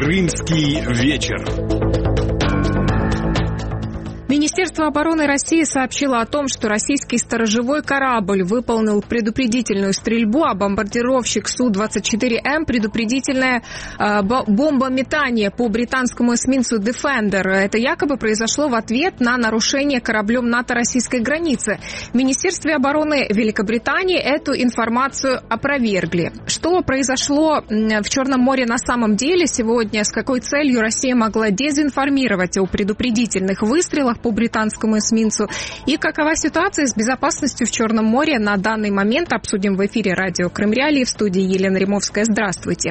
Крымский вечер. Министерство обороны России сообщило о том, что российский сторожевой корабль выполнил предупредительную стрельбу, а бомбардировщик Су-24М предупредительное бомбометание по британскому эсминцу Defender. Это якобы произошло в ответ на нарушение кораблем НАТО российской границы. В Министерстве обороны Великобритании эту информацию опровергли. Что произошло в Черном море на самом деле сегодня, с какой целью Россия могла дезинформировать о предупредительных выстрелах по британскому эсминцу и какова ситуация с безопасностью в Черном море на данный момент, обсудим в эфире радио Крым Реалии. В студии Елена Римовская. Здравствуйте.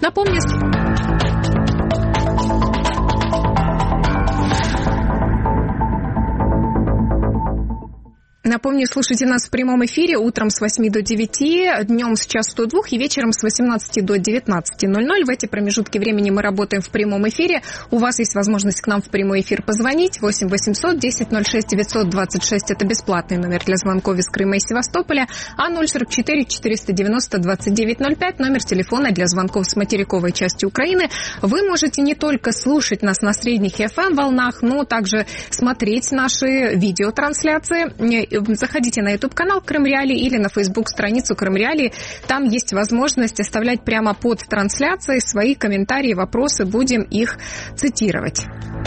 Напомню, слушайте нас в прямом эфире утром с 8 до 9, днем с час до 2 и вечером с 18 до 19:00. В эти промежутки времени мы работаем в прямом эфире. У вас есть возможность к нам в прямой эфир позвонить. 8 800 10 06 926 – это бесплатный номер для звонков из Крыма и Севастополя. А 044 490 2905 – номер телефона для звонков с материковой части Украины. Вы можете не только слушать нас на средних FM-волнах, но также смотреть наши видеотрансляции. Заходите на YouTube-канал Крым Реалии или на Facebook-страницу Крым Реалии. Там есть возможность оставлять прямо под трансляцией свои комментарии, вопросы. Будем их цитировать.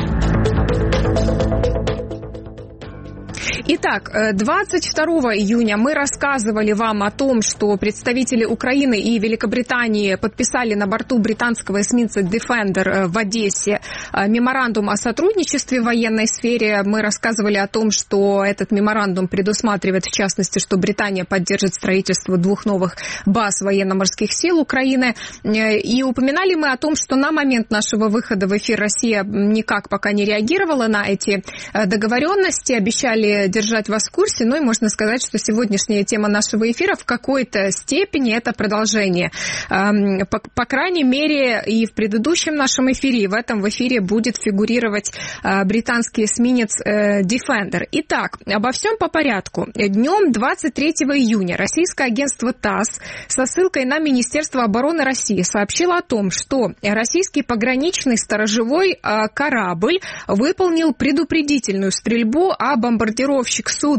Итак, 22 июня мы рассказывали вам о том, что представители Украины и Великобритании подписали на борту британского эсминца Defender в Одессе меморандум о сотрудничестве в военной сфере. Мы рассказывали о том, что этот меморандум предусматривает, в частности, что Британия поддержит строительство 2 новых баз военно-морских сил Украины. И упоминали мы о том, что на момент нашего выхода в эфир Россия никак пока не реагировала на эти договоренности, обещали держать вас в курсе, и можно сказать, что сегодняшняя тема нашего эфира в какой-то степени это продолжение. По крайней мере, и в предыдущем нашем эфире, и в этом в эфире будет фигурировать британский эсминец Defender. Итак, обо всем по порядку. Днем 23 июня российское агентство ТАСС со ссылкой на Министерство обороны России сообщило о том, что российский пограничный сторожевой корабль выполнил предупредительную стрельбу, а бомбардировщик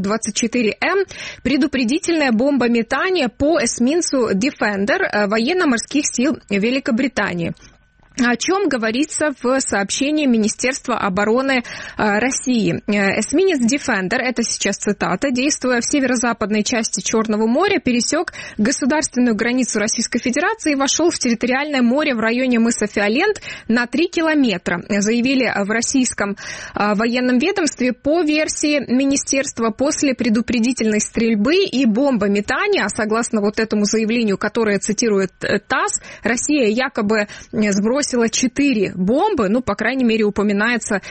Су-24М предупредительное бомбометание по эсминцу Defender военно-морских сил Великобритании. О чем говорится в сообщении Министерства обороны России. Эсминец Defender, это сейчас цитата, действуя в северо-западной части Черного моря, пересек государственную границу Российской Федерации и вошел в территориальное море в районе мыса Фиолент на 3 километра. Заявили в российском военном ведомстве. По версии министерства, после предупредительной стрельбы и бомбометания, согласно этому заявлению, которое цитирует ТАСС, Россия якобы сбросила 4 бомбы, по крайней мере, упоминается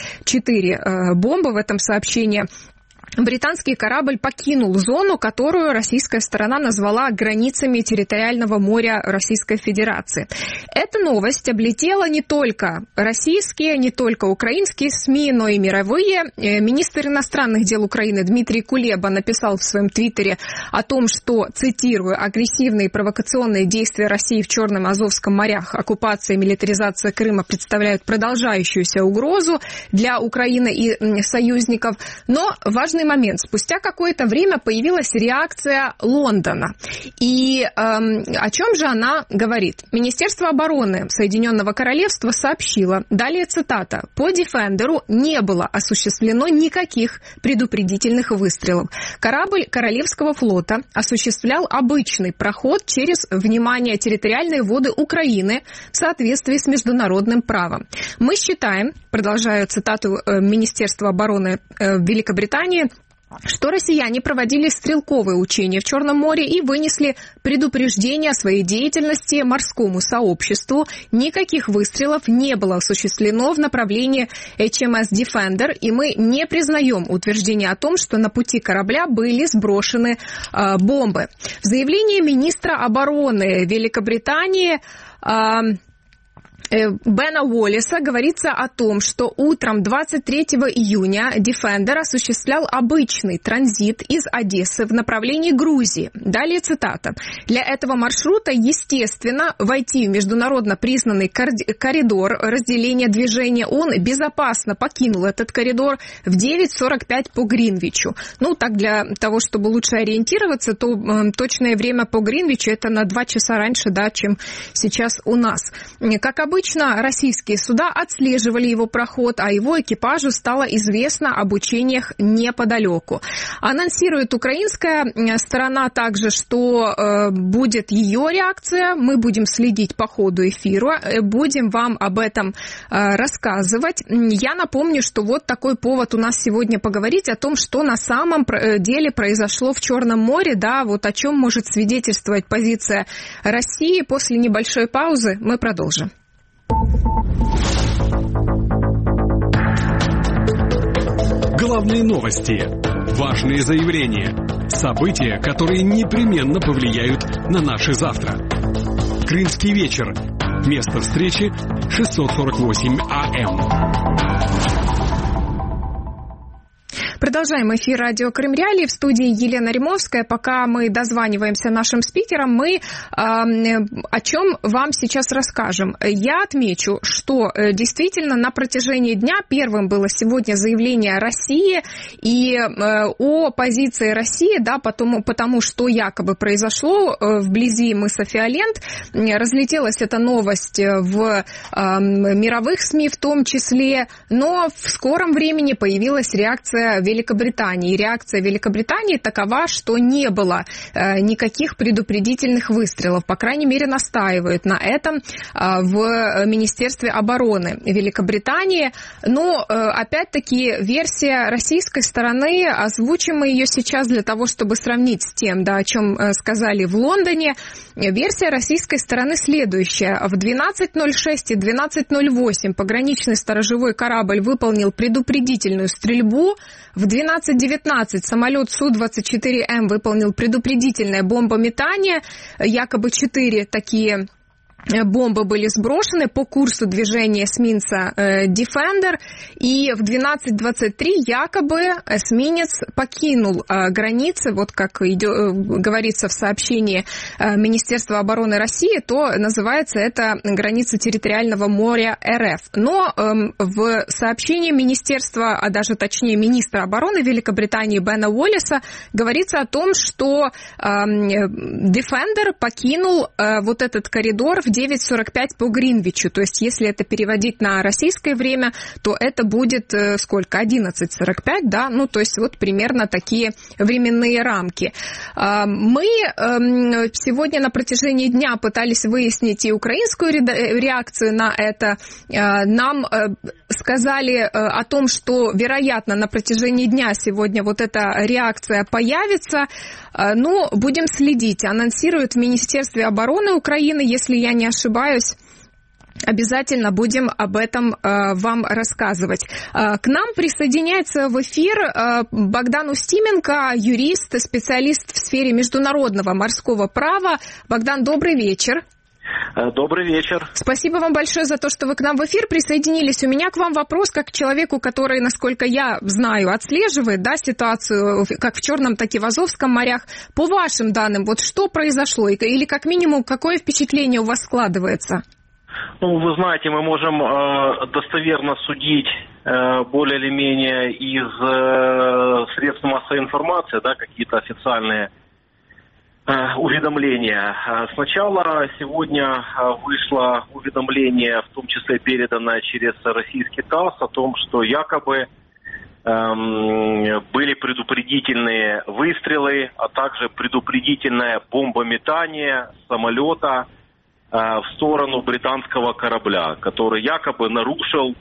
4 бомбы в этом сообщении. Британский корабль покинул зону, которую российская сторона назвала границами территориального моря Российской Федерации. Эта новость облетела не только российские, не только украинские СМИ, но и мировые. Министр иностранных дел Украины Дмитрий Кулеба написал в своем твиттере о том, что, цитирую, агрессивные и провокационные действия России в Черном и Азовском морях, оккупация и милитаризация Крыма представляют продолжающуюся угрозу для Украины и союзников. Но важный момент. Спустя какое-то время появилась реакция Лондона. И о чем же она говорит? Министерство обороны Соединенного Королевства сообщило, далее цитата, по Defender'у не было осуществлено никаких предупредительных выстрелов. Корабль Королевского флота осуществлял обычный проход через, внимание, территориальные воды Украины в соответствии с международным правом. Мы считаем, продолжаю цитату Министерства обороны Великобритании, что россияне проводили стрелковые учения в Черном море и вынесли предупреждение о своей деятельности морскому сообществу. Никаких выстрелов не было осуществлено в направлении HMS Defender, и мы не признаем утверждение о том, что на пути корабля были сброшены бомбы. В заявлении министра обороны Великобритании Бена Уоллеса говорится о том, что утром 23 июня Defender осуществлял обычный транзит из Одессы в направлении Грузии. Далее цитата. Для этого маршрута, естественно, войти в международно признанный коридор разделения движения. Он безопасно покинул этот коридор в 9:45 по Гринвичу. Ну, так для того, чтобы лучше ориентироваться, то точное время по Гринвичу это на 2 часа раньше, да, чем сейчас у нас. Как обычно, российские суда отслеживали его проход, а его экипажу стало известно об учениях неподалеку. Анонсирует украинская сторона также, что будет ее реакция. Мы будем следить по ходу эфира, будем вам об этом рассказывать. Я напомню, что вот такой повод у нас сегодня поговорить о том, что на самом деле произошло в Черном море, да, вот о чем может свидетельствовать позиция России. После небольшой паузы мы продолжим. Главные новости, важные заявления, события, которые непременно повлияют на наше завтра. Крымский вечер. Место встречи 648 АМ. Продолжаем эфир радио Крым Реалии. В студии Елена Римовская. Пока мы дозваниваемся нашим спикерам, мы о чем вам сейчас расскажем. Я отмечу, что действительно на протяжении дня первым было сегодня заявление России и о позиции России, да, потому что якобы произошло вблизи мыса Фиолент. Разлетелась эта новость в мировых СМИ в том числе, но в скором времени появилась реакция Великобритании. И реакция Великобритании такова, что не было никаких предупредительных выстрелов. По крайней мере, настаивают на этом в Министерстве обороны Великобритании. Но, опять-таки, версия российской стороны, озвучим мы ее сейчас для того, чтобы сравнить с тем, да, о чем сказали в Лондоне. Версия российской стороны следующая. В 12:06 и 12:08 пограничный сторожевой корабль выполнил предупредительную стрельбу. В 12:19 самолет Су-24М выполнил предупредительное бомбометание. Якобы 4 такие бомбы были сброшены по курсу движения эсминца Defender, и в 12:23 якобы эсминец покинул границы, вот как говорится в сообщении Министерства обороны России, то называется это граница территориального моря РФ. Но в сообщении Министерства, а даже точнее министра обороны Великобритании Бена Уоллеса говорится о том, что Defender покинул вот этот коридор в 9:45 по Гринвичу. То есть, если это переводить на российское время, то это будет сколько? 11:45, да? Ну, то есть, вот примерно такие временные рамки. Мы сегодня на протяжении дня пытались выяснить и украинскую реакцию на это. Нам сказали о том, что, вероятно, на протяжении дня сегодня вот эта реакция появится. Но будем следить. Анонсируют в Министерстве обороны Украины, если я не ошибаюсь. Обязательно будем об этом вам рассказывать. К нам присоединяется в эфир Богдан Устименко, юрист, специалист в сфере международного морского права. Богдан, добрый вечер. Добрый вечер. Спасибо вам большое за то, что вы к нам в эфир присоединились. У меня к вам вопрос, как к человеку, который, насколько я знаю, отслеживает, да, ситуацию как в Черном, так и в Азовском морях. По вашим данным, вот что произошло? Или как минимум, какое впечатление у вас складывается? Ну, вы знаете, мы можем достоверно судить более или менее из средств массовой информации, да, какие-то официальные уведомления. Сначала сегодня вышло уведомление, в том числе переданное через российский ТАСС, о том, что якобы были предупредительные выстрелы, а также предупредительное бомбометание самолета в сторону британского корабля, который якобы нарушил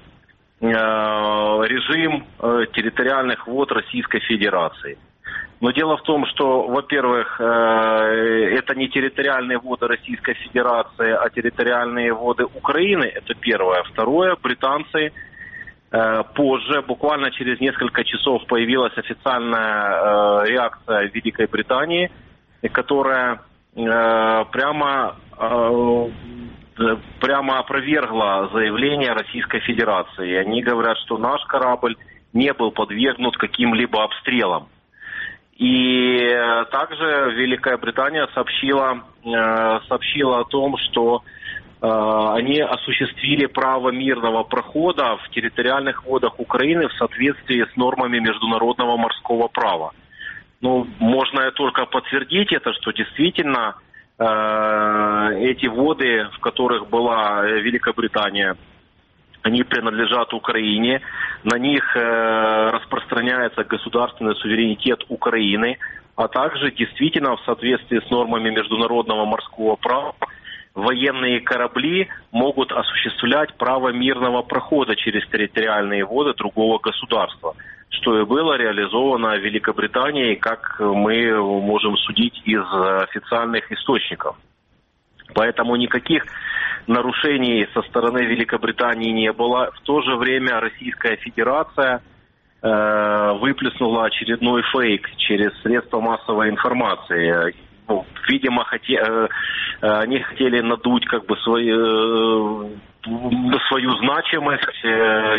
режим территориальных вод Российской Федерации. Но дело в том, что, во-первых, это не территориальные воды Российской Федерации, а территориальные воды Украины, это первое. Второе, британцы позже, буквально через несколько часов, появилась официальная реакция Великой Британии, которая прямо прямо опровергла заявление Российской Федерации. Они говорят, что наш корабль не был подвергнут каким-либо обстрелам. И также Великая Британия сообщила о том, что они осуществили право мирного прохода в территориальных водах Украины в соответствии с нормами международного морского права. Ну, можно только подтвердить это, что действительно эти воды, в которых была Великобритания, они принадлежат Украине, на них распространяется государственный суверенитет Украины, а также действительно в соответствии с нормами международного морского права военные корабли могут осуществлять право мирного прохода через территориальные воды другого государства, что и было реализовано Великобританией, как мы можем судить из официальных источников. Поэтому никаких нарушений со стороны Великобритании не было. В то же время Российская Федерация выплеснула очередной фейк через средства массовой информации. Ну, видимо, они хотели надуть как бы свою значимость,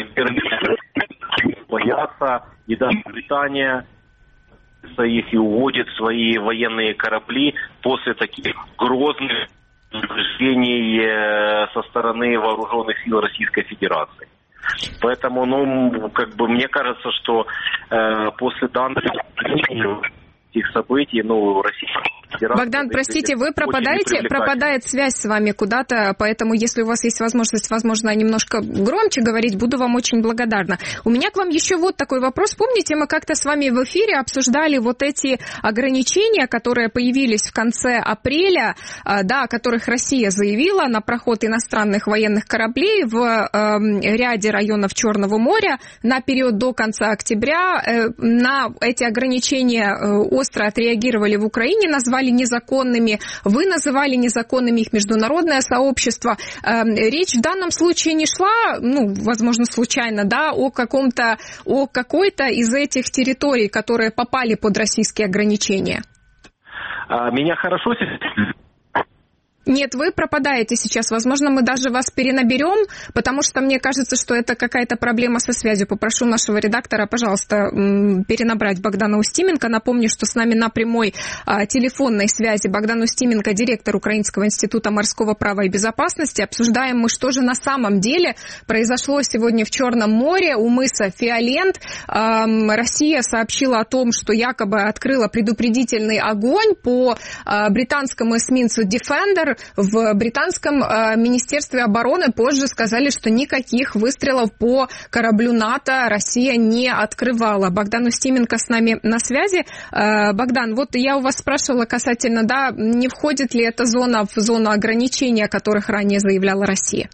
боятся, и даже Британия их и уводит свои военные корабли после таких грозных утверждений со стороны вооруженных сил Российской Федерации. Поэтому, мне кажется, что после данных этих событий, Российская Федерация... Богдан, простите, вы пропадаете? Пропадает связь с вами куда-то, поэтому, если у вас есть возможность, возможно, немножко громче говорить, буду вам очень благодарна. У меня к вам еще вот такой вопрос. Помните, мы как-то с вами в эфире обсуждали вот эти ограничения, которые появились в конце апреля, о которых Россия заявила на проход иностранных военных кораблей в ряде районов Черного моря на период до конца октября. На эти ограничения остро отреагировали в Украине, назвали незаконными, вы называли незаконными их международное сообщество. Речь в данном случае не шла, возможно, случайно, о какой-то из этих территорий, которые попали под российские ограничения. Меня хорошо сейчас... Нет, вы пропадаете сейчас. Возможно, мы даже вас перенаберем, потому что мне кажется, что это какая-то проблема со связью. Попрошу нашего редактора, пожалуйста, перенабрать Богдана Устименко. Напомню, что с нами на прямой телефонной связи Богдан Устименко, директор Украинского института морского права и безопасности. Обсуждаем мы, что же на самом деле произошло сегодня в Черном море у мыса Фиолент. Россия сообщила о том, что якобы открыла предупредительный огонь по британскому эсминцу Defender. В британском министерстве обороны позже сказали, что никаких выстрелов по кораблю НАТО Россия не открывала. Богдан Устименко с нами на связи. Богдан, вот я у вас спрашивала касательно, не входит ли эта зона в зону ограничений, о которых ранее заявляла Россия?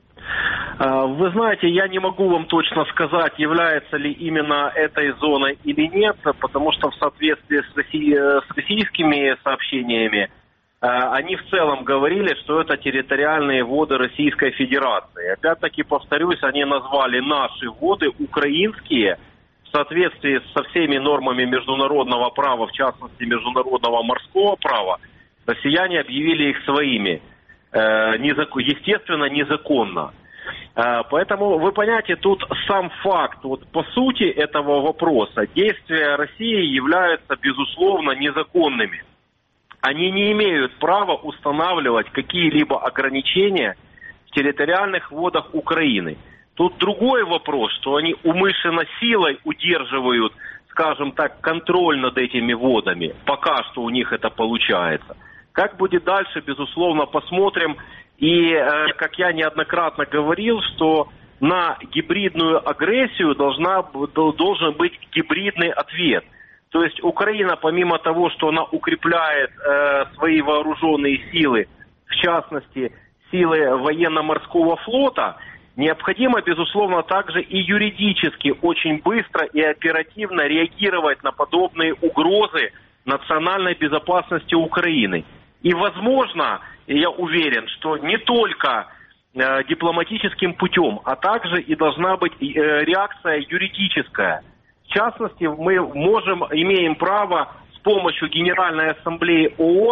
Вы знаете, я не могу вам точно сказать, является ли именно этой зоной или нет, потому что в соответствии с российскими сообщениями они в целом говорили, что это территориальные воды Российской Федерации. Опять-таки, повторюсь, они назвали наши воды украинские в соответствии со всеми нормами международного права, в частности, международного морского права. Россияне объявили их своими, естественно, незаконно. Поэтому, вы понимаете, тут сам факт, по сути этого вопроса, действия России являются, безусловно, незаконными. Они не имеют права устанавливать какие-либо ограничения в территориальных водах Украины. Тут другой вопрос, что они умышленно силой удерживают, скажем так, контроль над этими водами. Пока что у них это получается. Как будет дальше, безусловно, посмотрим. И, как я неоднократно говорил, что на гибридную агрессию должен быть гибридный ответ. То есть Украина, помимо того, что она укрепляет свои вооруженные силы, в частности, силы военно-морского флота, необходимо, безусловно, также и юридически очень быстро и оперативно реагировать на подобные угрозы национальной безопасности Украины. И, возможно, я уверен, что не только дипломатическим путем, а также и должна быть реакция юридическая. В частности, мы имеем право с помощью Генеральной Ассамблеи ООН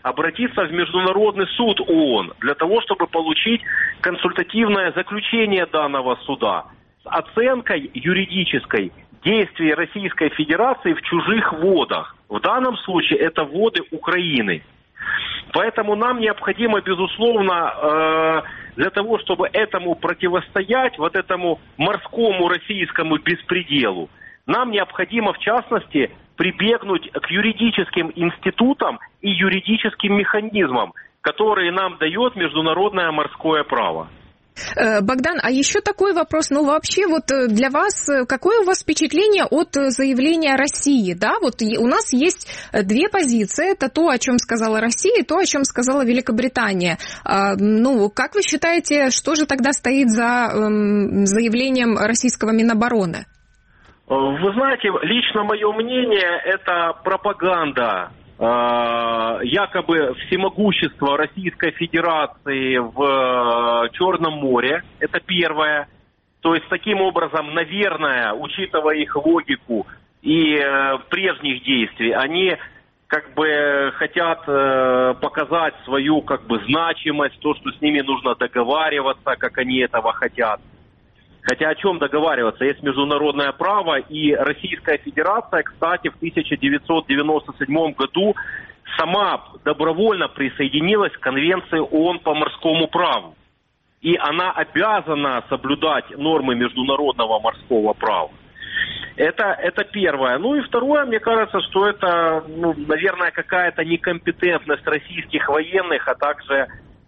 обратиться в Международный суд ООН для того, чтобы получить консультативное заключение данного суда с оценкой юридической действий Российской Федерации в чужих водах. В данном случае это воды Украины. Поэтому нам необходимо, безусловно, для того, чтобы этому противостоять, вот этому морскому российскому беспределу, нам необходимо, в частности, прибегнуть к юридическим институтам и юридическим механизмам, которые нам дает международное морское право. Богдан, а еще такой вопрос, вообще вот для вас, какое у вас впечатление от заявления России, да, вот у нас есть две позиции, это то, о чем сказала Россия, и то, о чем сказала Великобритания. Как вы считаете, что же тогда стоит за заявлением российского Минобороны? Вы знаете, лично мое мнение, это пропаганда якобы всемогущество Российской Федерации в Черном море. Это первое. То есть, таким образом, наверное, учитывая их логику и прежних действий, они как бы хотят показать свою как бы значимость, то, что с ними нужно договариваться, как они этого хотят. Хотя о чем договариваться? Есть международное право, и Российская Федерация, кстати, в 1997 году сама добровольно присоединилась к Конвенции ООН по морскому праву. И она обязана соблюдать нормы международного морского права. Это первое. И второе, мне кажется, что это, наверное, какая-то некомпетентность российских военных, а также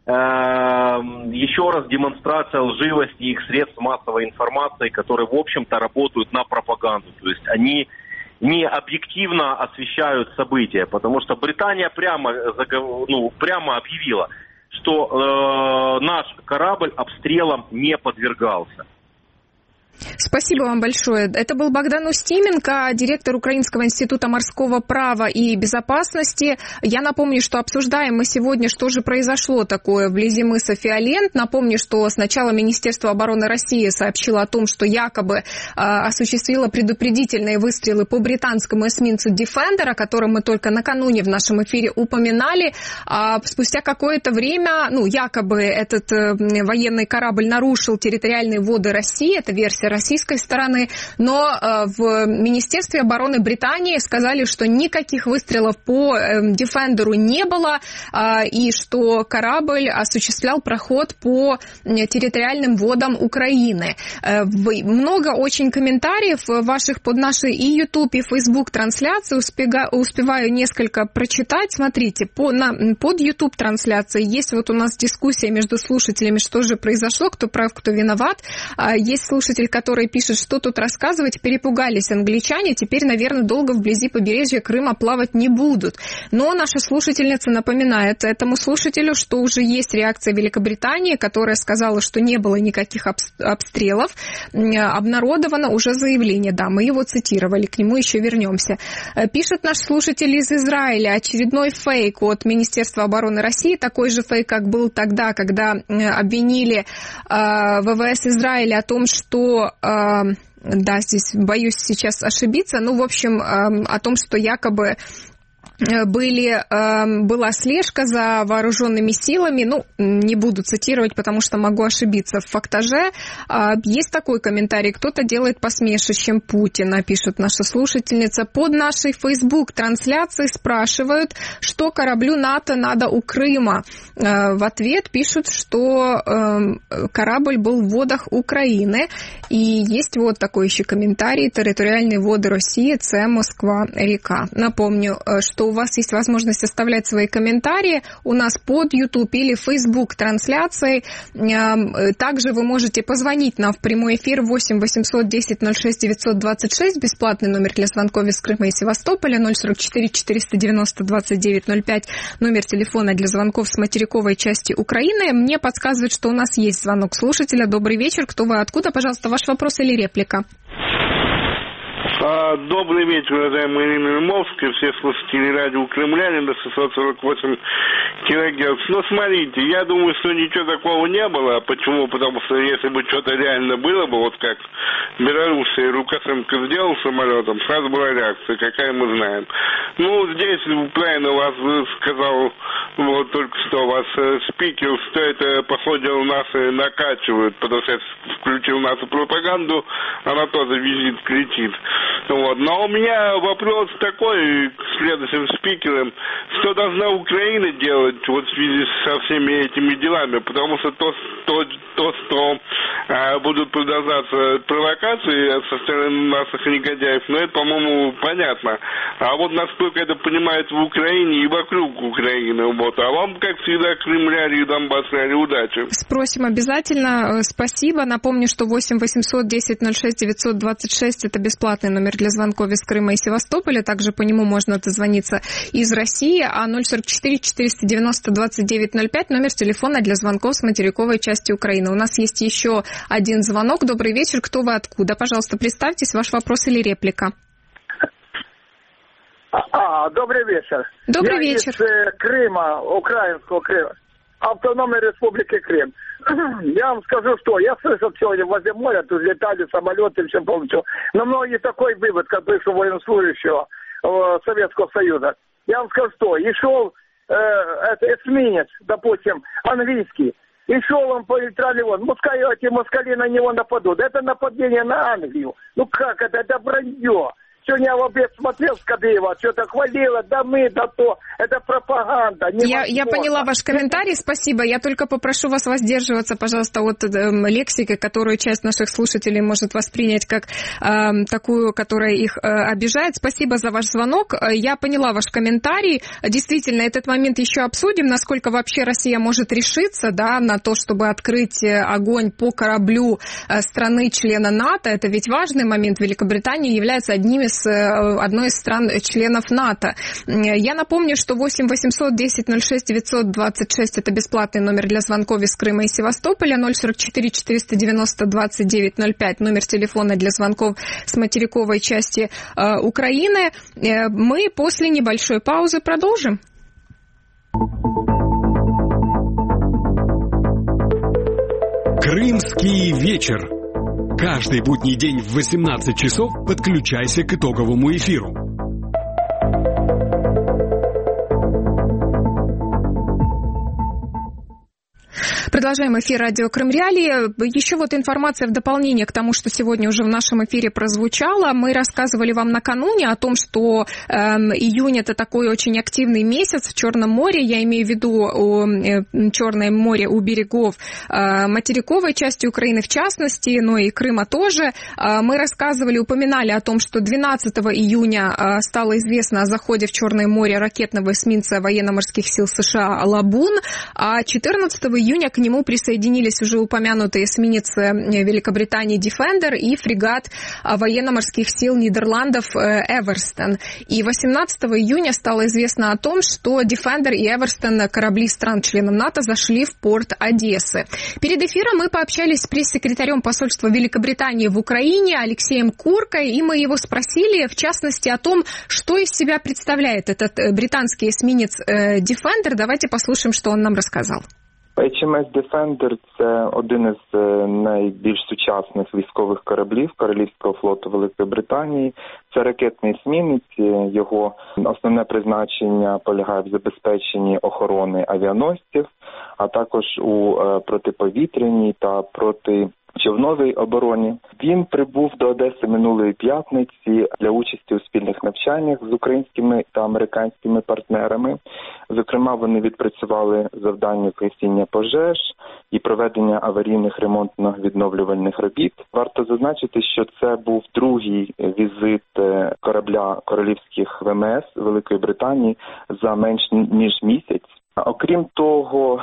еще раз демонстрация лживости их средств массовой информации, которые, в общем-то, работают на пропаганду. То есть они не объективно освещают события, потому что Британия прямо объявила, что наш корабль обстрелам не подвергался. Спасибо вам большое. Это был Богдан Устименко, директор Украинского института морского права и безопасности. Я напомню, что обсуждаем мы сегодня, что же произошло такое вблизи мыса Фиолент. Напомню, что сначала Министерство обороны России сообщило о том, что якобы осуществило предупредительные выстрелы по британскому эсминцу Defender, о котором мы только накануне в нашем эфире упоминали. А спустя какое-то время, якобы этот военный корабль нарушил территориальные воды России, это версия российской стороны, но в Министерстве обороны Британии сказали, что никаких выстрелов по Defender'у не было, и что корабль осуществлял проход по территориальным водам Украины. Много очень комментариев ваших под нашей и YouTube, и Facebook трансляции. Успеваю несколько прочитать. Смотрите, под YouTube трансляцией есть вот у нас дискуссия между слушателями, что же произошло, кто прав, кто виноват. Есть слушатель, который пишет, что тут рассказывать, перепугались англичане, теперь, наверное, долго вблизи побережья Крыма плавать не будут. Но наша слушательница напоминает этому слушателю, что уже есть реакция Великобритании, которая сказала, что не было никаких обстрелов. Обнародовано уже заявление, да, мы его цитировали, к нему еще вернемся. Пишет наш слушатель из Израиля, очередной фейк от Министерства обороны России, такой же фейк, как был тогда, когда обвинили ВВС Израиля о том, что... Да, здесь боюсь сейчас ошибиться. В общем, о том, что якобы была слежка за вооруженными силами. Не буду цитировать, потому что могу ошибиться в фактаже. Есть такой комментарий. Кто-то делает посмешищем Путина, пишет наша слушательница. Под нашей Facebook-трансляцией спрашивают, что кораблю НАТО надо у Крыма. В ответ пишут, что корабль был в водах Украины. И есть вот такой еще комментарий. Территориальные воды России, С, Москва, река. Напомню, что у вас есть возможность оставлять свои комментарии у нас под YouTube или Facebook трансляцией. Также вы можете позвонить нам в прямой эфир 8 800 10 06 926, бесплатный номер для звонков из Крыма и Севастополя, 044 490 29 05, номер телефона для звонков с материковой части Украины. Мне подсказывают, что у нас есть звонок слушателя. Добрый вечер. Кто вы, откуда? Пожалуйста, ваш вопрос или реплика? Добрый вечер, уважаемая Ирина Льмовская, все слушатели радио Кремля, до 648 килогерц. Ну, смотрите, я думаю, что ничего такого не было. Почему? Потому что если бы что-то реально было бы, вот как Белоруссия, Лукашенко сделал самолетом, сразу была реакция, какая мы знаем. Ну, здесь правильно вас сказал, вот только что вас спикер, что это, походу, нас накачивают, потому что я включил нашу пропаганду, она тоже визит кричит. Вот. Но у меня вопрос такой к следующим спикерам, что должна Украина делать вот в связи со всеми этими делами, потому что что будут продолжаться провокации со стороны наших негодяев, ну это, по-моему, понятно. А вот насколько это понимают в Украине и вокруг Украины, вот. А вам, как всегда, Кремляре и Донбассаре, удачи. Спросим обязательно. Спасибо. Напомню, что 8 800 10 06 926 это бесплатный номер для звонков из Крыма и Севастополя. Также по нему можно дозвониться из России. А 044 490 2905 номер телефона для звонков с материковой части Украины. У нас есть еще один звонок. Добрый вечер. Кто вы, откуда? Пожалуйста, представьтесь, ваш вопрос или реплика. Добрый вечер. Добрый вечер. Я из Крыма, украинского Крыма, Автономной Республики Крым. Я вам скажу, что я слышал сегодня возле моря, тут летали самолеты, все полностью. Но многие такой вывод, как бывшего военнослужащего Советского Союза. Я вам скажу, что и шел эсминец, допустим, английский, и шел он по нейтральной воде. Пускай эти москали на него нападут. Это нападение на Англию. Ну как это? Это вранье. Сегодня я в обед смотрел с Кадыева, что-то хвалила, да мы, да то. Это пропаганда. Я поняла ваш комментарий, спасибо. Я только попрошу вас воздерживаться, пожалуйста, от лексики, которую часть наших слушателей может воспринять как такую, которая их обижает. Спасибо за ваш звонок. Я поняла ваш комментарий. Действительно, этот момент еще обсудим, насколько вообще Россия может решиться, да, на то, чтобы открыть огонь по кораблю страны-члена НАТО. Это ведь важный момент. Великобритания является одной из стран-членов НАТО. Я напомню, что 8 800 10 06 926 это бесплатный номер для звонков из Крыма и Севастополя, 044 490 29 05 номер телефона для звонков с материковой части Украины. Мы после небольшой паузы продолжим. Крымский вечер. Каждый будний день в 18 часов подключайся к итоговому эфиру. Продолжаем эфир радио Крым Реалии. Еще вот информация в дополнение к тому, что сегодня уже в нашем эфире прозвучало. Мы рассказывали вам накануне о том, что июнь это такой очень активный месяц в Черном море. Я имею в виду Черное море у берегов материковой части Украины в частности, но и Крыма тоже. Мы рассказывали, упоминали о том, что 12 июня стало известно о заходе в Черное море ракетного эсминца военно-морских сил США «Лабун», а 14 июня к нему присоединились уже упомянутые эсминец Великобритании «Дефендер» и фрегат военно-морских сил Нидерландов «Эверстон». И 18 июня стало известно о том, что «Дефендер» и «Эверстон», корабли стран-членов НАТО, зашли в порт Одессы. Перед эфиром мы пообщались с пресс-секретарем посольства Великобритании в Украине Алексеем Куркой, и мы его спросили, в частности, о том, что из себя представляет этот британский эсминец «Дефендер». Давайте послушаем, что он нам рассказал. HMS Defender – це один із найбільш сучасних військових кораблів Королівського флоту Великої Британії. Це ракетний есмінець, його основне призначення полягає в забезпеченні охорони авіаносців, а також у протиповітряній та протичовновій обороні. Він прибув до Одеси минулої п'ятниці для участі у спільних навчаннях з українськими та американськими партнерами. Зокрема, вони відпрацювали завдання гасіння пожеж і проведення аварійних ремонтно-відновлювальних робіт. Варто зазначити, що це був другий візит корабля королівських ВМС Великої Британії за менш ніж місяць. Окрім того,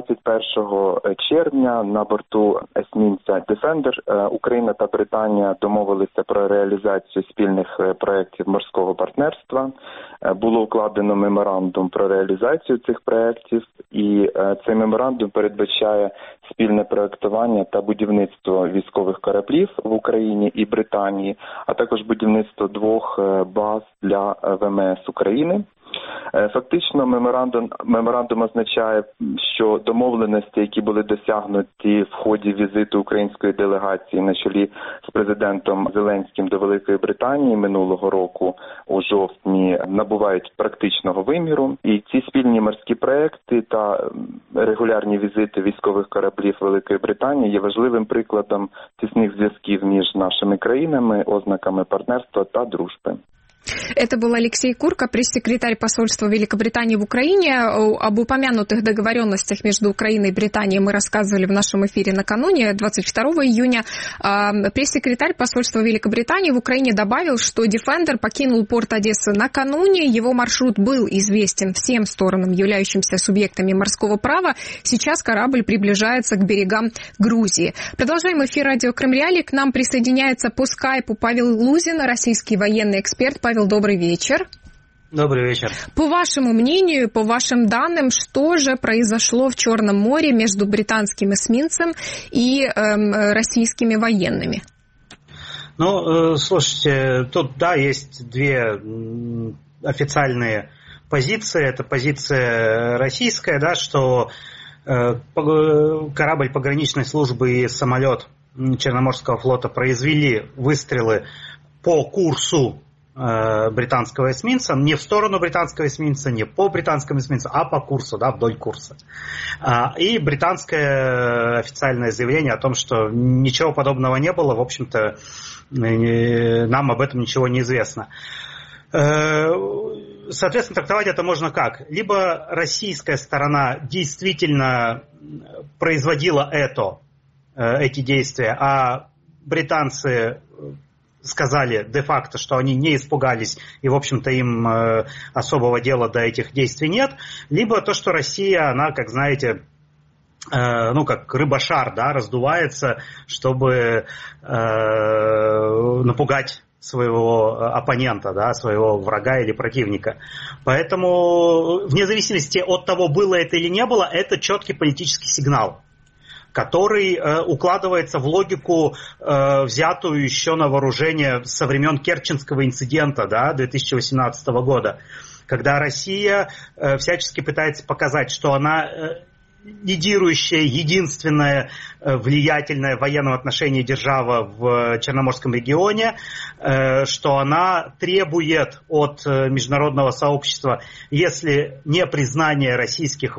21 червня на борту есмінця Defender Україна та Британія домовилися про реалізацію спільних проєктів морського партнерства. Було укладено меморандум про реалізацію цих проєктів, і цей меморандум передбачає спільне проєктування та будівництво військових кораблів в Україні і Британії, а також будівництво 2 баз для ВМС України. Фактично, меморандум означає, що домовленості, які були досягнуті в ході візиту української делегації на чолі з президентом Зеленським до Великої Британії минулого року у жовтні, набувають практичного виміру. І ці спільні морські проекти та регулярні візити військових кораблів Великої Британії є важливим прикладом тісних зв'язків між нашими країнами, ознаками партнерства та дружби. Это был Алексей Курка, пресс-секретарь посольства Великобритании в Украине. Об упомянутых договоренностях между Украиной и Британией мы рассказывали в нашем эфире накануне, 22 июня. Пресс-секретарь посольства Великобритании в Украине добавил, что Defender покинул порт Одессы накануне. Его маршрут был известен всем сторонам, являющимся субъектами морского права. Сейчас корабль приближается к берегам Грузии. Продолжаем эфир радио Крым-Реалии. К нам присоединяется по скайпу Павел Лузин, российский военный эксперт. Павел, добрый вечер. Добрый вечер. По вашему мнению, по вашим данным, что же произошло в Черном море между британским эсминцем и российскими военными? Ну, слушайте, тут, да, есть 2 официальные позиции. Это позиция российская, да, что корабль пограничной службы и самолет Черноморского флота произвели выстрелы по курсу британского эсминца, не в сторону британского эсминца, не по британскому эсминцу, а по курсу, да, вдоль курса. И британское официальное заявление о том, что ничего подобного не было, в общем-то, нам об этом ничего не известно. Соответственно, трактовать это можно как? Либо российская сторона действительно производила эти действия, а британцы сказали де-факто, что они не испугались, и, в общем-то, им особого дела до этих действий нет, либо то, что Россия, она, как знаете, как рыба-шар, да, раздувается, чтобы напугать своего оппонента, да, своего врага или противника. Поэтому, вне зависимости от того, было это или не было, это четкий политический сигнал, который укладывается в логику, взятую еще на вооружение со времен Керченского инцидента, да, 2018 года, когда Россия всячески пытается показать, что она лидирующая, единственная влиятельная в военном отношении держава в Черноморском регионе, что она требует от международного сообщества, если не признание российских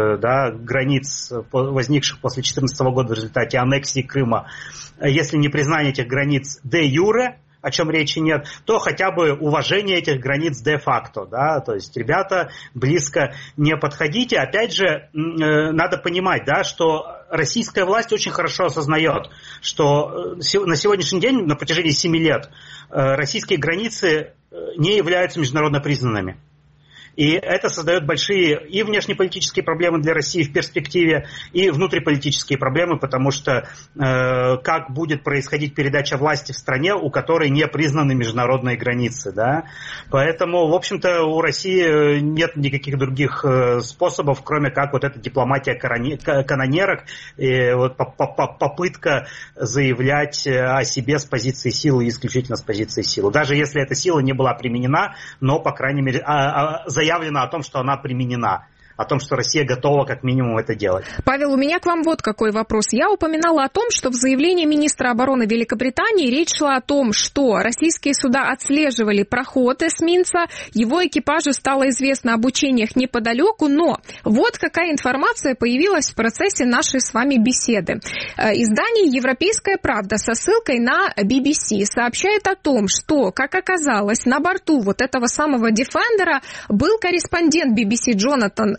границ, возникших после 2014 года в результате аннексии Крыма, если не признание этих границ де-юре, о чем речи нет, то хотя бы уважение этих границ де-факто, да, то есть, ребята, близко не подходите. Опять же, надо понимать, да, что российская власть очень хорошо осознает, что на сегодняшний день, на протяжении 7 лет, российские границы не являются международно признанными. И это создает большие и внешнеполитические проблемы для России в перспективе, и внутриполитические проблемы, потому что как будет происходить передача власти в стране, у которой не признаны международные границы, да? Поэтому, в общем-то, у России нет никаких других способов, кроме как вот эта дипломатия канонерок, и вот попытка заявлять о себе с позиции силы, исключительно с позиции силы. Даже если эта сила не была применена, но, по крайней мере, заявлено о том, что она применена, о том, что Россия готова как минимум это делать. Павел, у меня к вам вот какой вопрос. Я упоминала о том, что в заявлении министра обороны Великобритании речь шла о том, что российские суда отслеживали проход эсминца, его экипажу стало известно об учениях неподалеку, но вот какая информация появилась в процессе нашей с вами беседы. Издание «Европейская правда» со ссылкой на BBC сообщает о том, что, как оказалось, на борту вот этого самого Defender был корреспондент BBC Джонатан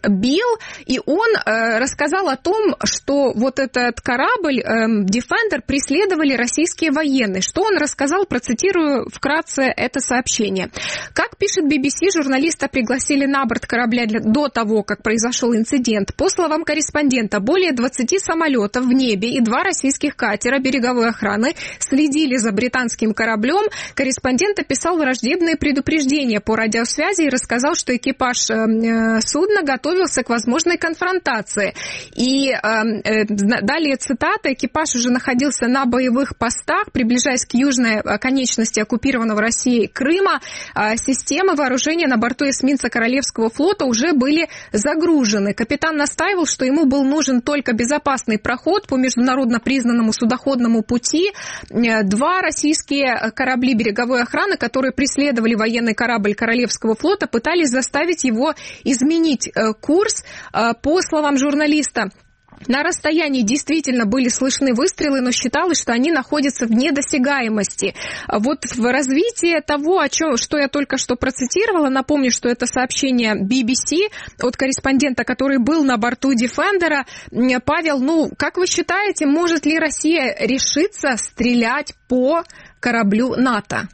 Билл, и он рассказал о том, что вот этот корабль Defender преследовали российские военные. Что он рассказал, процитирую вкратце это сообщение. Как пишет BBC, журналиста пригласили на борт корабля до того, как произошел инцидент. По словам корреспондента, более 20 самолетов в небе и 2 российских катера береговой охраны следили за британским кораблем. Корреспондент описал враждебные предупреждения по радиосвязи и рассказал, что экипаж судна готовился к возможной конфронтации. И далее цитата. Экипаж уже находился на боевых постах, приближаясь к южной оконечности оккупированного Россией Крыма. Системы вооружения на борту эсминца Королевского флота уже были загружены. Капитан настаивал, что ему был нужен только безопасный проход по международно признанному судоходному пути. 2 российские корабли береговой охраны, которые преследовали военный корабль Королевского флота, пытались заставить его изменить курс. По словам журналиста, на расстоянии действительно были слышны выстрелы, но считалось, что они находятся в недосягаемости. Вот в развитии того, что я только что процитировала, напомню, что это сообщение BBC от корреспондента, который был на борту Defender. Павел, как вы считаете, может ли Россия решиться стрелять по кораблю НАТО?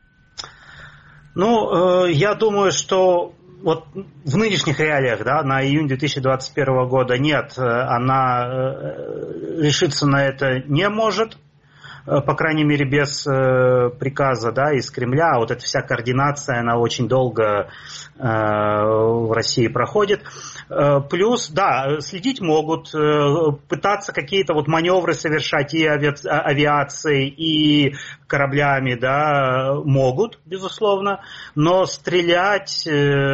Я думаю, что вот в нынешних реалиях, на июнь 2021 года нет, она решиться на это не может, по крайней мере, без приказа, из Кремля. Вот эта вся координация, она очень долго в России проходит. Плюс, следить могут, пытаться какие-то маневры совершать и авиацией, и кораблями, могут, безусловно, но стрелять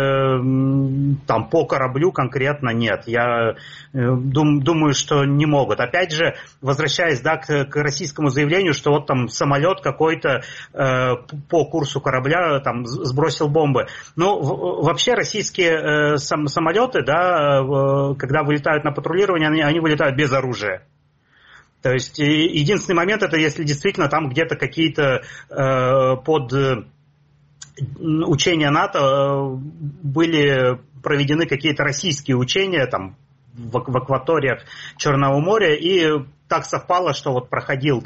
по кораблю конкретно нет. Я думаю, что не могут. Опять же, возвращаясь, к российскому заявлению, что вот там самолет какой-то по курсу корабля сбросил бомбы. Вообще российские самолеты, когда вылетают на патрулирование, они вылетают без оружия. То есть единственный момент, это если действительно там где-то какие-то под учения НАТО были проведены какие-то российские учения в акваториях Черного моря, и так совпало, что проходил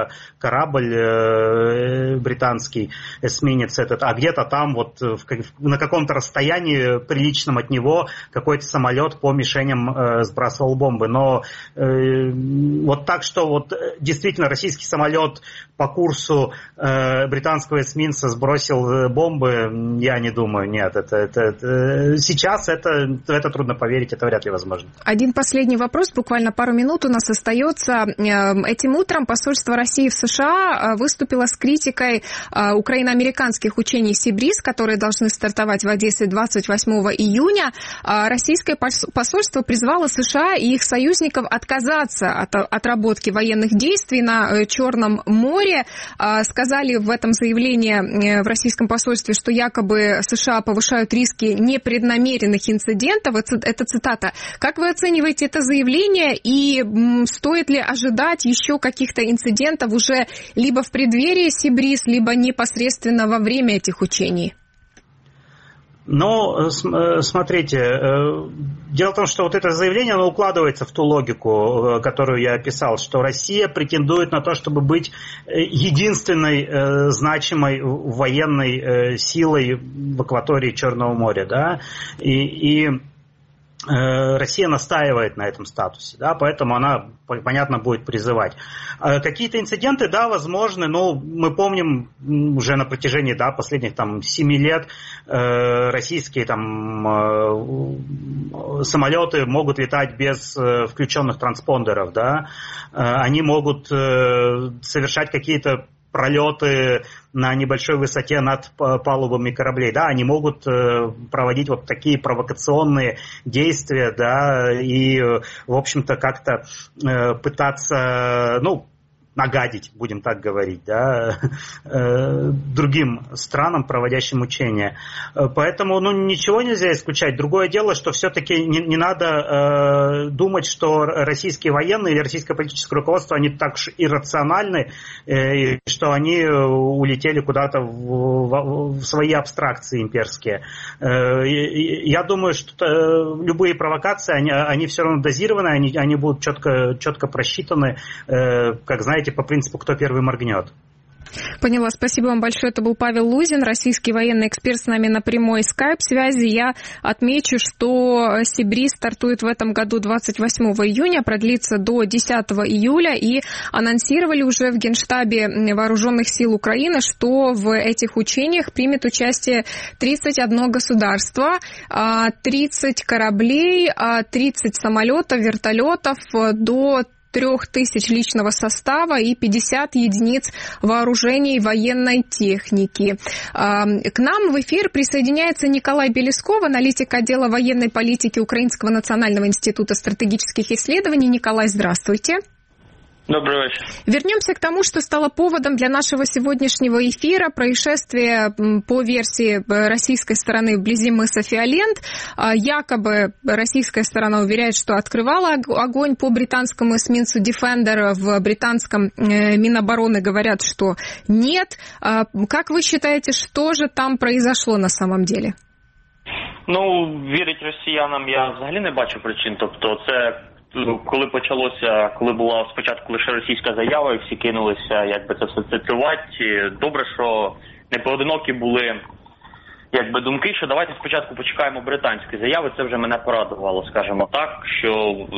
корабль британский, эсминец этот, а где-то там на каком-то расстоянии приличном от него какой-то самолет по мишеням сбрасывал бомбы. Но так, что действительно российский самолет по курсу британского эсминца сбросил бомбы, я не думаю, нет. Сейчас это трудно поверить, это вряд ли возможно. Один последний вопрос, буквально пару минут у нас остается. Этим утром посольство России в США выступило с критикой украино-американских учений «Сибриз», которые должны стартовать в Одессе 28 июня. Российское посольство призвало США и их союзников отказаться от отработки военных действий на Черном море. Сказали в этом заявлении в российском посольстве, что якобы США повышают риски непреднамеренных инцидентов. Это цитата. Как вы оцениваете это заявление, и стоит ли ожидать еще каких-то инцидентов уже либо в преддверии Сибриз, либо непосредственно во время этих учений? Смотрите, дело в том, что это заявление, оно укладывается в ту логику, которую я описал, что Россия претендует на то, чтобы быть единственной значимой военной силой в акватории Черного моря, и Россия настаивает на этом статусе, поэтому она, понятно, будет призывать. Какие-то инциденты, возможны, мы помним уже на протяжении, последних 7 лет российские самолеты могут летать без включенных транспондеров, они могут совершать какие-то пролеты на небольшой высоте над палубами кораблей, они могут проводить такие провокационные действия, и, в общем-то, как-то пытаться, нагадить, будем так говорить, да, другим странам, проводящим учения. Поэтому ничего нельзя исключать. Другое дело, что все-таки не надо думать, что российские военные или российское политическое руководство, они так же иррациональны, и что они улетели куда-то в свои абстракции имперские. Я думаю, что любые провокации, они все равно дозированы, они будут четко просчитаны, как знаете, по принципу «кто первый моргнет». Поняла. Спасибо вам большое. Это был Павел Лузин, российский военный эксперт, с нами на прямой скайп-связи. Я отмечу, что Сибриз стартует в этом году 28 июня, продлится до 10 июля, и анонсировали уже в Генштабе Вооруженных сил Украины, что в этих учениях примет участие 31 государство, 30 кораблей, 30 самолетов, вертолетов, до 3000 личного состава и 50 единиц вооружений и военной техники. К нам в эфир присоединяется Николай Белесков, аналитик отдела военной политики Украинского национального института стратегических исследований. Николай, здравствуйте. Добрый вечер. Вернемся к тому, что стало поводом для нашего сегодняшнего эфира. Происшествие по версии российской стороны вблизи мыса Фиолент. Якобы российская сторона уверяет, что открывала огонь по британскому эсминцу Defender. В британском Минобороны говорят, что нет. Как вы считаете, что же там произошло на самом деле? Вірить росіянам я взагалі не бачу причин. Тобто це... Коли була спочатку лише російська заява, і всі кинулися, це все цитувати. Добре, що не поодинокі були, думки, що давайте спочатку почекаємо британської заяви. Це вже мене порадувало, скажімо так, що,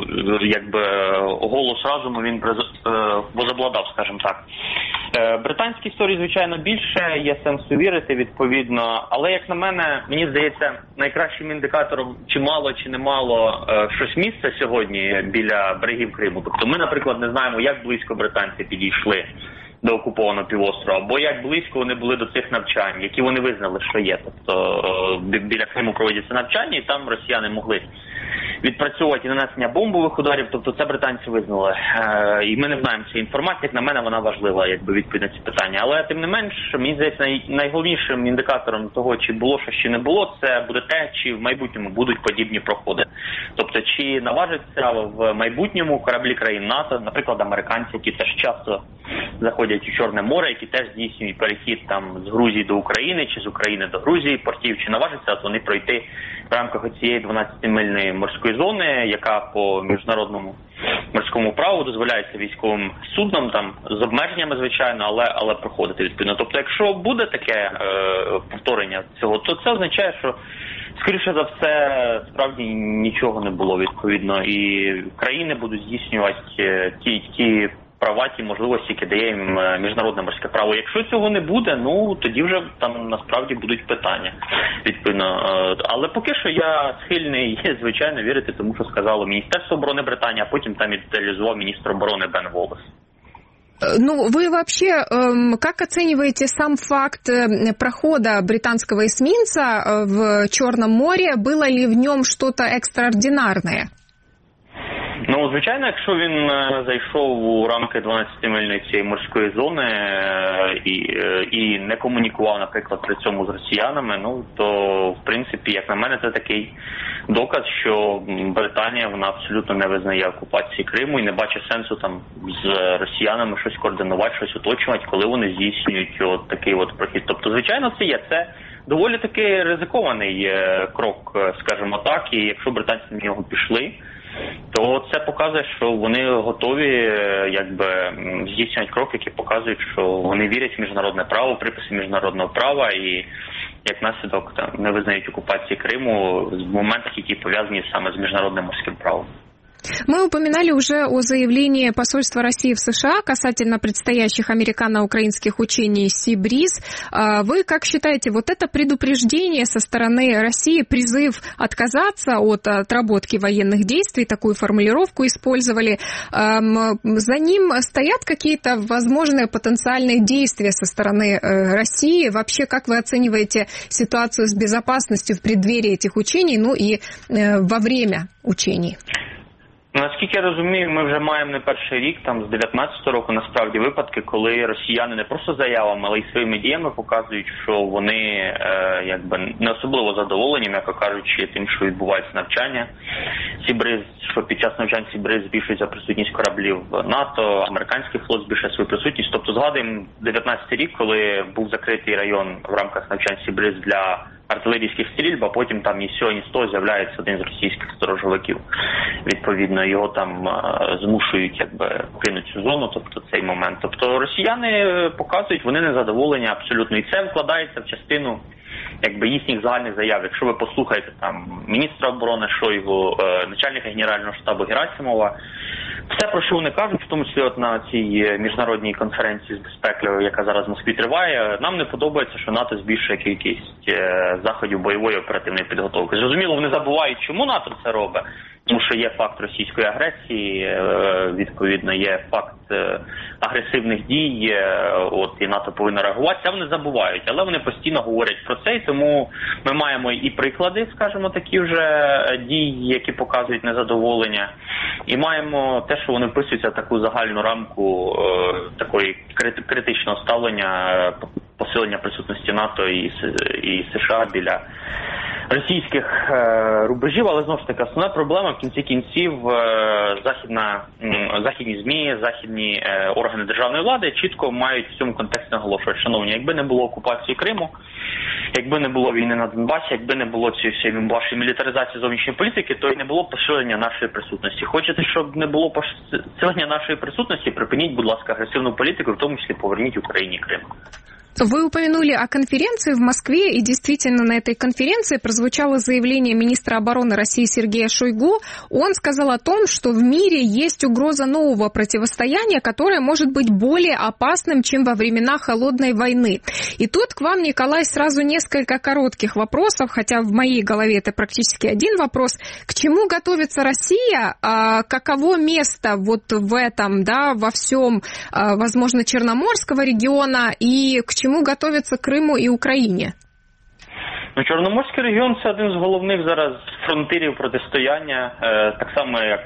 голос разуму він возобладав, скажімо так. Британські історії, звичайно, більше, є сенсу вірити, відповідно, але, як на мене, мені здається, найкращим індикатором, чи мало, чи не мало щось місце сьогодні біля берегів Криму. Тобто ми, наприклад, не знаємо, як близько британці підійшли до окупованого півострова, або як близько вони були до цих навчань, які вони визнали, що є. Тобто біля Криму проводяться навчання, і там росіяни могли відпрацьовувати нанесення бомбових ударів, тобто це британці визнали. І ми не знаємо цієї інформації, як на мене вона важлива, відповідь на ці питання. Але тим не менш, мені здається, найголовнішим індикатором того, чи було що, чи не було, це буде те, чи в майбутньому будуть подібні проходи. Тобто, чи наважаться в майбутньому кораблі країн НАТО, наприклад, американці, які теж часто заходять у Чорне море, які теж здійснюють перехід там з Грузії до України, чи з України до Грузії, портів, чи наважаться вони пройти в рамках цієї 12-мильної морської зони, яка по міжнародному морському праву дозволяється військовим суднам, там з обмеженнями, звичайно, але проходити відповідно. Тобто, якщо буде таке повторення цього, то це означає, що скоріше за все, справді нічого не було відповідно, і країни будуть здійснювати ті права, ті можливості, які дає їм міжнародне морське право. Якщо цього не буде, тоді вже там насправді будуть питання, відповідно. Але поки що я схильний, звичайно, вірити тому, що сказало Міністерство оборони Британії, а потім там і деталізував міністр оборони Бен Воллес. Вы вообще как оцениваете сам факт прохода британского эсминца в Черном море? Было ли в нем что-то экстраординарное? Звичайно, якщо він зайшов у рамки 12-мильної цієї морської зони і не комунікував, наприклад, при цьому з росіянами, то, в принципі, як на мене, це такий доказ, що Британія, вона абсолютно не визнає окупації Криму і не бачить сенсу там з росіянами щось координувати, щось уточнювати, коли вони здійснюють такий прохід. Тобто, звичайно, це доволі таки ризикований крок, скажімо так, і якщо британці на нього пішли, то це показує, що вони готові здійснювати кроки, які показують, що вони вірять в міжнародне право, приписи міжнародного права і як наслідок не визнають окупації Криму в моментах, які пов'язані саме з міжнародним морським правом. Мы упоминали уже о заявлении посольства России в США касательно предстоящих американо-украинских учений «Сибриз». Вы как считаете, это предупреждение со стороны России, призыв отказаться от отработки военных действий, такую формулировку использовали, за ним стоят какие-то возможные потенциальные действия со стороны России? Вообще, как вы оцениваете ситуацию с безопасностью в преддверии этих учений, и во время учений? Наскільки я розумію, ми вже маємо не перший рік, там з 19-го року, насправді, випадки, коли росіяни не просто заявами, але й своїми діями показують, що вони якби не особливо задоволені, м'яко кажучи, тим, що відбувається навчання Сі-Бриз, що під час навчань Сі-Бриз збільшується присутність кораблів НАТО, американський флот збільшує свою присутність. Тобто згадуємо 19-й рік, коли був закритий район в рамках навчань Сі-Бриз для артилерійських стрільб, а потім там ні з цього, ні з того з'являється один з російських сторожовиків. Відповідно, його там змушують якби кинути цю зону, тобто цей момент. Тобто росіяни показують, вони незадоволені абсолютно. І це вкладається в частину якби їхніх загальних заяв. Якщо ви послухаєте там міністра оборони Шойгу, начальника Генерального штабу Герасимова, все, про що вони кажуть, в тому числі от на цій міжнародній конференції з безпеки, яка зараз в Москві триває, нам не подобається, що НАТО збільшує кількість заходів бойової оперативної підготовки. Зрозуміло, вони забувають, чому НАТО це робить, тому що є факт російської агресії, відповідно, є факт агресивних дій, і НАТО повинно реагувати, це вони забувають, але вони постійно говорять про це, і тому ми маємо і приклади, скажімо, такі вже дій, які показують незадоволення, і маємо те, що вони вписуються в таку загальну рамку такої критичного ставлення, посилення присутності НАТО і США біля російських рубежів, але знову ж таки основна проблема в кінці кінців західні ЗМІ, західні органи державної влади чітко мають в цьому контексті наголошувати. Шановні, якби не було окупації Криму, якби не було війни на Донбасі, якби не було цієї вашої мілітаризації зовнішньої політики, то й не було посилення нашої присутності. Хочете, щоб не було посилення нашої присутності, припиніть, будь ласка, агресивну політику, в тому числі поверніть Україні Крим. Вы упомянули о конференции в Москве, и действительно на этой конференции прозвучало заявление министра обороны России Сергея Шойгу. Он сказал о том, что в мире есть угроза нового противостояния, которое может быть более опасным, чем во времена Холодной войны. И тут к вам, Николай, сразу несколько коротких вопросов, хотя в моей голове это практически один вопрос. К чему готовится Россия? Каково место вот в этом, да, во всем, возможно, Черноморского региона, и к чому готовиться Криму і Україні? Чорноморський регіон – це один з головних зараз фронтирів протистояння, так само як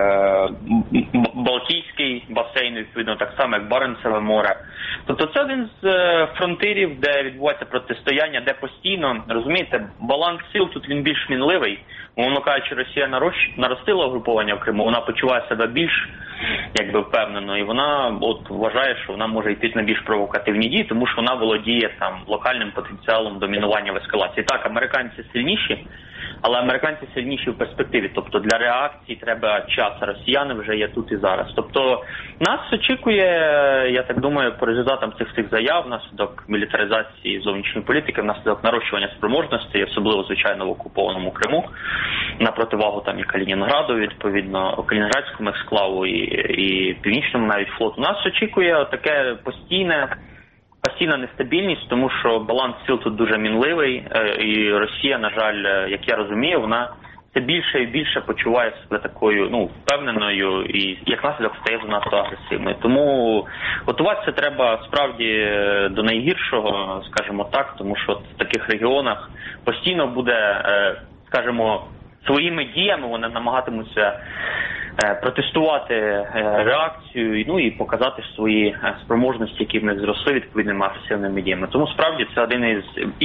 Балтійський басейн, відповідно, так само як Баренцеве море. Тобто це один з фронтирів, де відбувається протистояння, де постійно, розумієте, баланс сил тут він більш мінливий. Умовно кажучи, Росія наростила угруповання в Криму, вона почуває себе більш якби впевнено, і вона вважає, що вона може йти на більш провокативні дії, тому що вона володіє там локальним потенціалом домінування в ескалації. Так, американці сильніші, але американці сильніші в перспективі. Тобто для реакції треба час, а росіяни вже є тут і зараз. Тобто нас очікує, я так думаю, по результатам цих заяв, внаслідок мілітаризації зовнішньої політики, внаслідок нарощування спроможностей, особливо, звичайно, в окупованому Криму, на противагу там і Калінінграду, відповідно, Калінінградському ексклаву і Північному навіть флоту. Нас очікує таке постійна нестабільність, тому що баланс сил тут дуже мінливий, і Росія, на жаль, як я розумію, вона все більше і більше почуває себе такою, впевненою і, як наслідок, стає занадто агресивною. Тому готуватися треба справді до найгіршого, скажімо так, тому що в таких регіонах постійно буде, скажімо, своїми діями вони намагатимуться протестувати реакцію, і показати свої спроможності, які в них зросли відповідними агресивними діями. Тому справді це один із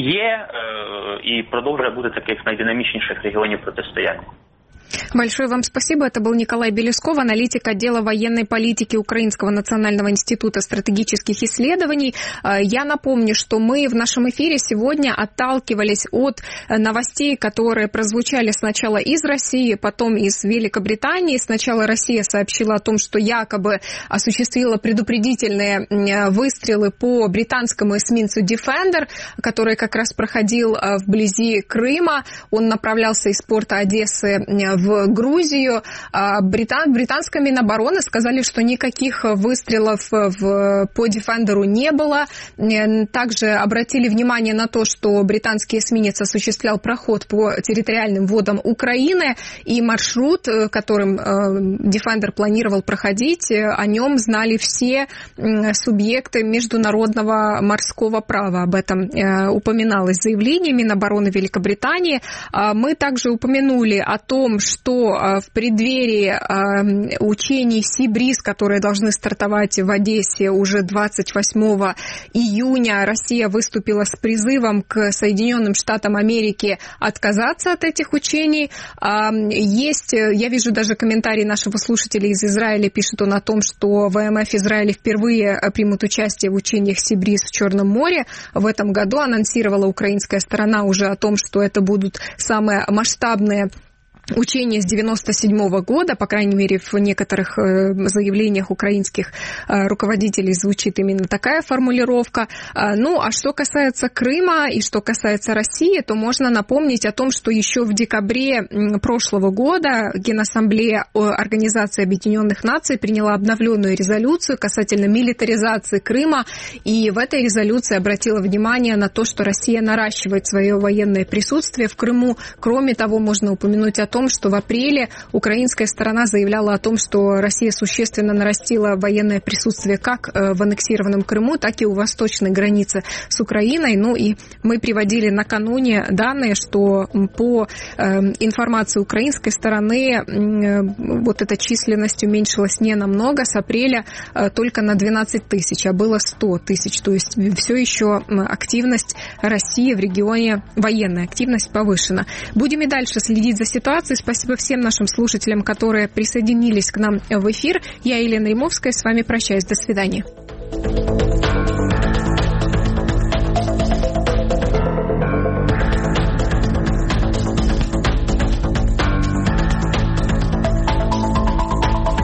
і продовжує бути таких найдинамічніших регіонів протистояння. Большое вам спасибо. Это был Николай Белесков, аналитик отдела военной политики Украинского национального института стратегических исследований. Я напомню, что мы в нашем эфире сегодня отталкивались от новостей, которые прозвучали сначала из России, потом из Великобритании. Сначала Россия сообщила о том, что якобы осуществила предупредительные выстрелы по британскому эсминцу Defender, который как раз проходил вблизи Крыма. Он направлялся из порта Одессы в Грузию. Британская Минобороны сказали, что никаких выстрелов по Defender'у не было. Также обратили внимание на то, что британский эсминец осуществлял проход по территориальным водам Украины, и маршрут, которым Defender планировал проходить, о нем знали все субъекты международного морского права. Об этом упоминалось в заявлении Минобороны Великобритании. Мы также упомянули о том, что в преддверии учений «Сибриз», которые должны стартовать в Одессе уже 28 июня, Россия выступила с призывом к Соединенным Штатам Америки отказаться от этих учений. Есть, я вижу даже комментарий нашего слушателя из Израиля, пишет он о том, что ВМФ Израиля впервые примут участие в учениях «Сибриз» в Черном море. В этом году анонсировала украинская сторона уже о том, что это будут самые масштабные учения с 1997 года, по крайней мере, в некоторых заявлениях украинских руководителей звучит именно такая формулировка. Ну, а что касается Крыма и что касается России, то можно напомнить о том, что еще в декабре прошлого года Генассамблея Организации Объединенных Наций приняла обновленную резолюцию касательно милитаризации Крыма, и в этой резолюции обратила внимание на то, что Россия наращивает свое военное присутствие в Крыму. Кроме того, можно упомянуть о том, что в апреле украинская сторона заявляла о том, что Россия существенно нарастила военное присутствие как в аннексированном Крыму, так и у восточной границы с Украиной. Ну и мы приводили накануне данные, что по информации украинской стороны вот эта численность уменьшилась не намного, с апреля только на 12 тысяч, а было 100 тысяч. То есть все еще активность России в регионе, военная активность повышена. Будем и дальше следить за ситуацией. Спасибо всем нашим слушателям, которые присоединились к нам в эфир. Я, Елена Римовская, с вами прощаюсь. До свидания.